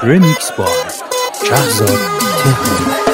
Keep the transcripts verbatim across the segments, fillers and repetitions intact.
رمیکس با شهزاد تهرانی.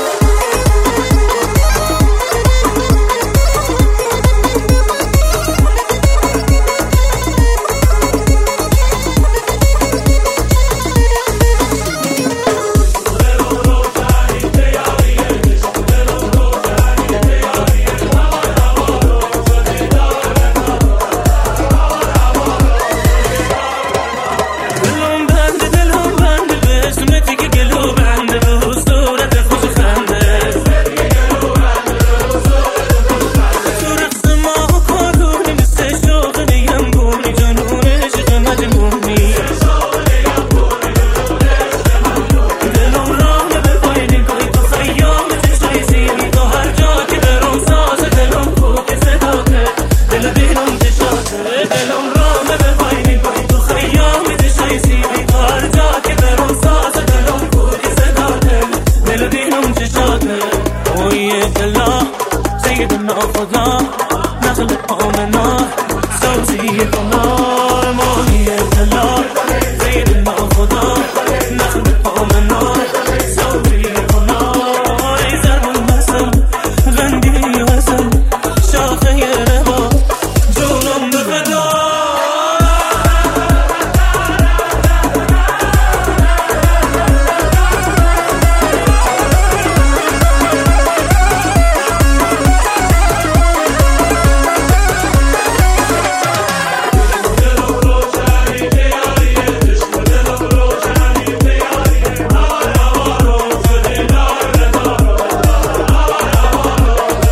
سيدنا خدا نخلق آمنا سوزي قمار ماهية الله سيدنا خدا نخلق آمنا سوزي قمار زرب المسل غندي وسل شاخي ربا جونم بفدا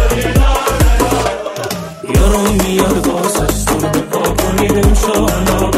Yar gosa, sonu da kaponi dem shona.